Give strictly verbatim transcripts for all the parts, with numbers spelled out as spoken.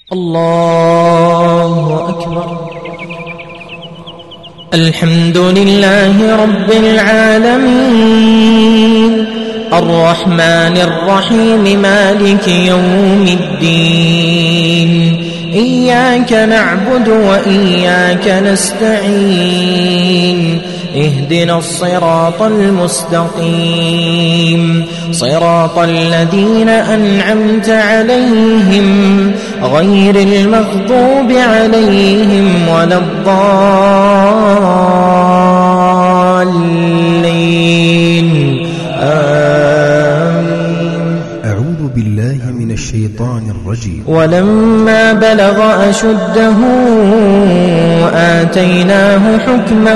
الله أكبر. الحمد لله رب العالمين الرحمن الرحيم مالك يوم الدين. إياك نعبد وإياك نستعين. اهدنا الصراط المستقيم صراط الذين أنعمت عليهم غير المغضوب عليهم ولا الضالين. آمين. أعوذ بالله من الشيطان الرجيم. ولما بلغ أشده آتيناه حكما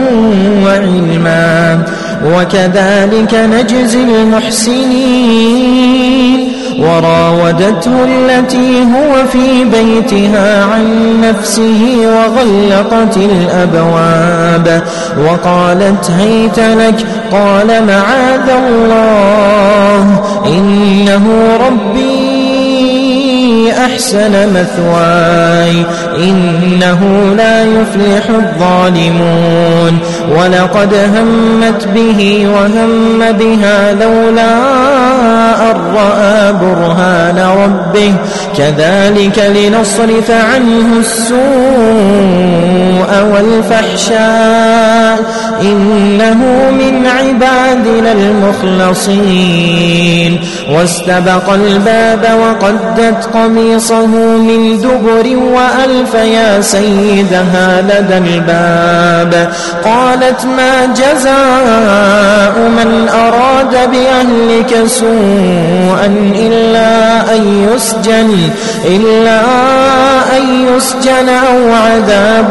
وعلما وكذلك نجزي المحسنين. وراودته التي هو في بيتها عن نفسه وغلقت الأبواب وقالت هيت لك قال معاذ الله إنه ربي أحسن مثواي إنه لا يفلح الظالمون. ولقد همت به وهم بها لولا أن رأى برهان ربه كذلك لنصرف عنه السوء والفحشاء إنه من عبادنا المخلصين. واستبق الباب وقدت قميصه من دبر وألف يا سيدها لدى الباب. قالت ما جزاء من أراد بأهلك سوءا إلا أن يسجن إلا أن يسجن أو عذاب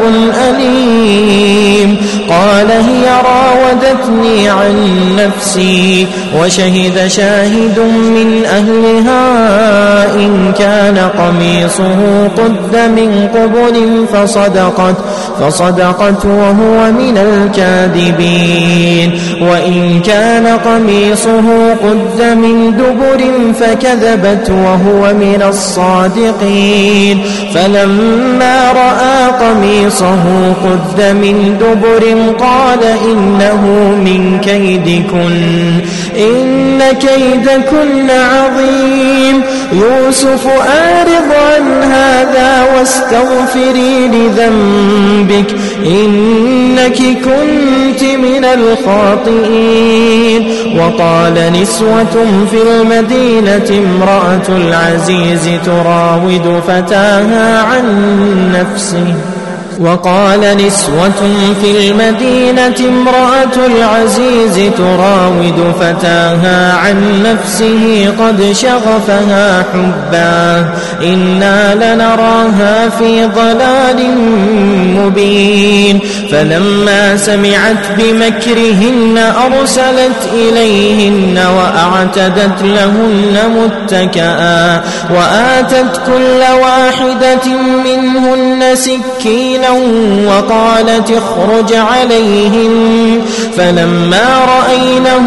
أليم. قال هي راودتني عن نفسي وشهد شاهد من أهلها إن كان قميصه قد من قبل فصدقت فصدقت وهو من الكاذبين. وإن كان قميصه قد من دبر فكذبت وهو من الصادقين. فلما رأى قميصه قد من دبر قال إنه من كيدكن إن كيدكن عظيم. يوسف أعرض عن هذا واستغفري لذنبك إنك كنت من الخاطئين. وقال نسوة في المدينة امرأة العزيز تراود فتاها عن نفسه وقال نسوة في المدينة امرأة العزيز تراود فتاها عن نفسه قد شغفها حبا إنا لنراها في ضلال مبين. فلما سمعت بمكرهن أرسلت إليهن وأعتدت لهن متكئا وآتت كل واحدة منهن سكينا وقالت اخرج عليهم. فلما رأينه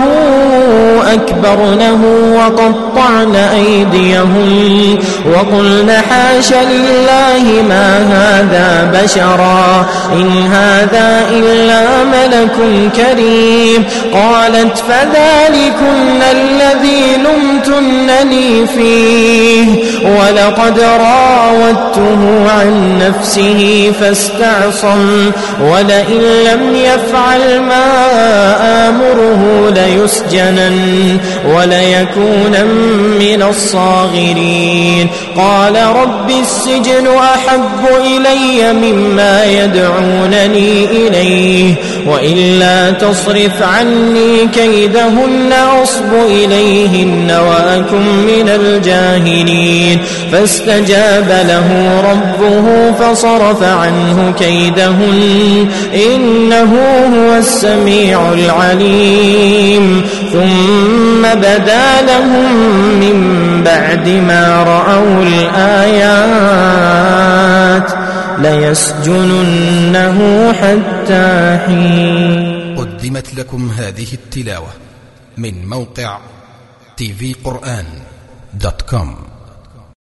أكبرنه وقطعن أيديهم وقلن حاش لله ما هذا بشرا إن هذا إلا ملك كريم. قالت فذلكن الذي لمتنني فيه ولقد راودته عن نفسه فاستعصم ولئن لم يفعل ما آمره ليسجنن وليكون من الصاغرين. قال رب السجن أحب إلي مما يدعونني إليه وإلا تصرف عني كيدهن أصب إليهن وأكن من الجاهلين. فاستجاب له ربه فصرف عنه كيدهن إنه هو السميع العليم. ثم بدا لهم من بعد ما رأوا الآيات ليسجننه حتى حين. قدمت لكم هذه التلاوة من موقع تي في قرآن دوت كوم.